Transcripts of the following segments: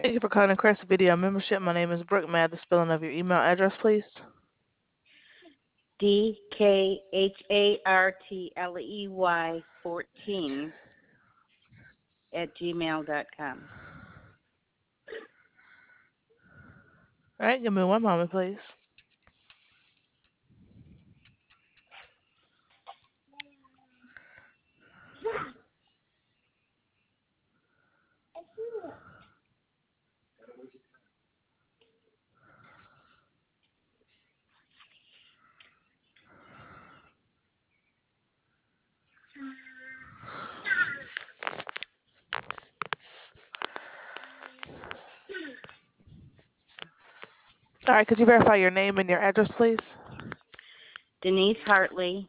Thank you for calling Crest Video Membership. My name is Brooke. May I have the spelling of your email address, please? DKHARTLEY14 All right, give me one moment, please. All right, could you verify your name and your address, please? Denise Hartley,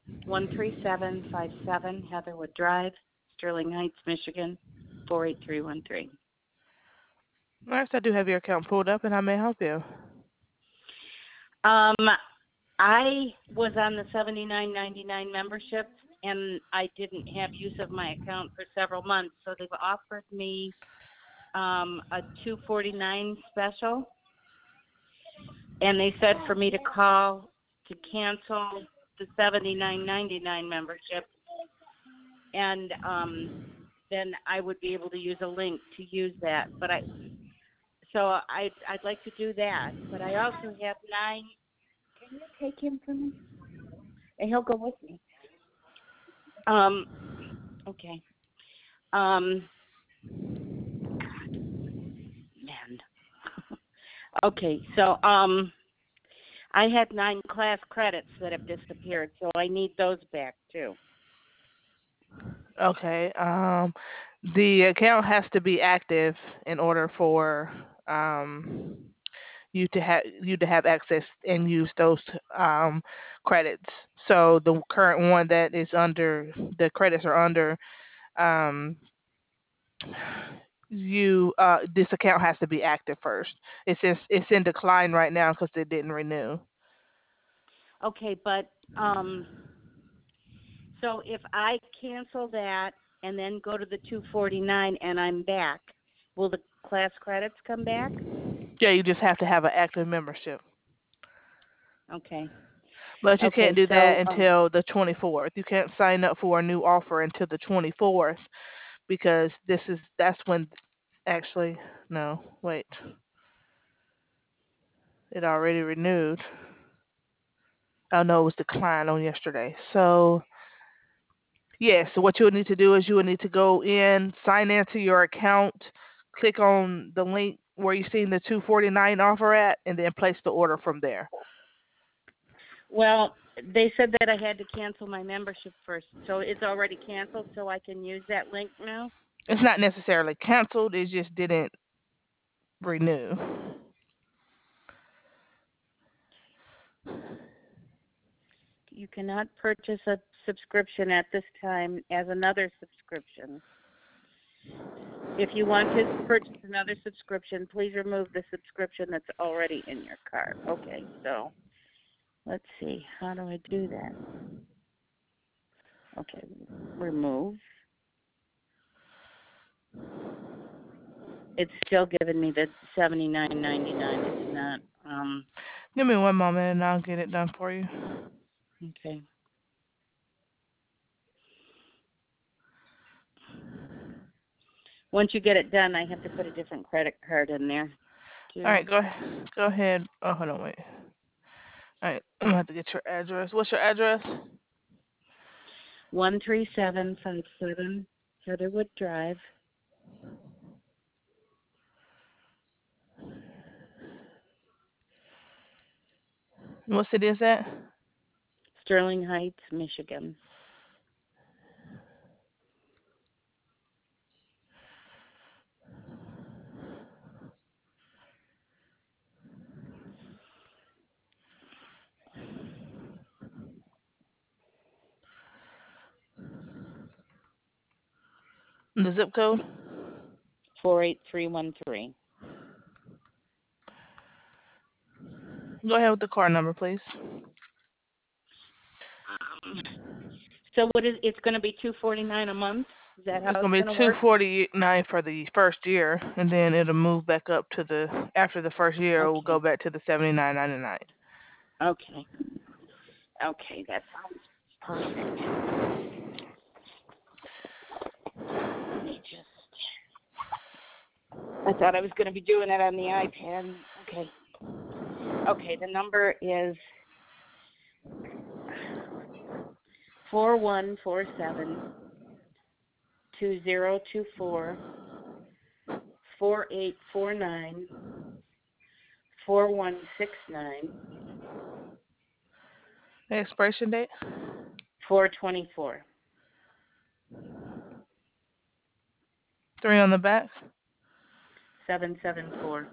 13757 Heatherwood Drive, Sterling Heights, Michigan, 48313. All right, so I do have your account pulled up, and I may help you. I was on the $79.99 membership, and I didn't have use of my account for several months, so they've offered me a $249 special, and they said for me to call to cancel the $79.99 membership, and then I would be able to use a link to use that. I'd like to do that, but I also have 9. Can you take him for me? And he'll go with me. Okay. Man. Okay, so I had 9 class credits that have disappeared, so I need those back too. Okay. The account has to be active in order for you to have access and use those credits. So the current one that is under the credits are under um, this account has to be active first. It's in decline right now because it didn't renew. Okay, but so if I cancel that and then go to the 249 and I'm back, will the class credits come back? Yeah, you just have to have an active membership. Okay. But you can't Okay, do that so until the 24th. You can't sign up for a new offer until the 24th because that's when actually no, wait. It already renewed. Oh no, it was declined on yesterday. So yes, so what you would need to do is you would need to go in, sign into your account, click on the link where you're seeing the 249 offer at, and then place the order from there. well, they said that I had to cancel my membership first, so it's already canceled, so I can use that link now? It's not necessarily canceled, it just didn't renew. You cannot purchase a subscription at this time as another subscription. If you want to purchase another subscription, please remove the subscription that's already in your cart. Okay, so let's see. How do I do that? Okay, remove. It's still giving me the $79.99. It's not. Give me one moment and I'll get it done for you. Okay. Once you get it done, I have to put a different credit card in there All too. right, go ahead. Oh, hold on, wait. All right, I'm gonna have to get your address. What's your address? 13757 Heatherwood Drive, What city is that? Sterling Heights, Michigan. The zip code? 48313. Go ahead with the card number, please. So what is it's going to be $249 a month? Is that It's how it's gonna be going to work? 249 for the first year, and then it'll move back up to the after the first year. It will go Okay. back to the 79.99. Okay. Okay, that sounds perfect. Let me just. I thought I was going to be doing it on the iPad. Okay. Okay, the number is 4147-2024-4849-4169. The expiration date. 424. 3 on the back. 774.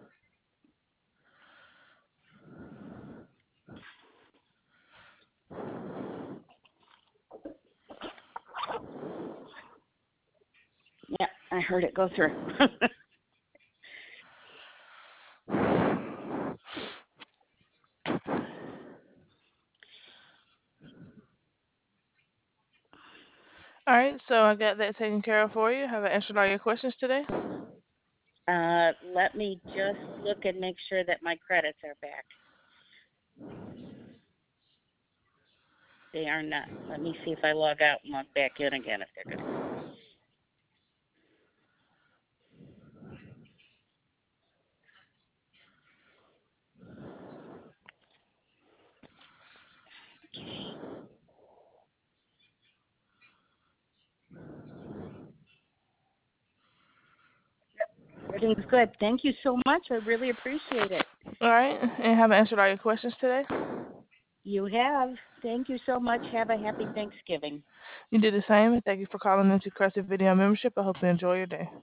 Yeah, I heard it go through. All right, so I got that taken care of for you. Have I answered all your questions today? Let me just look and make sure that my credits are back. They are not. Let me see if I log out and log back in again if they're good. Everything's good. Thank you so much. I really appreciate it. All right, and have I answered all your questions today? You have. Thank you so much. Have a happy Thanksgiving. You did the same, and thank you for calling into Crescent Video Membership. I hope you enjoy your day.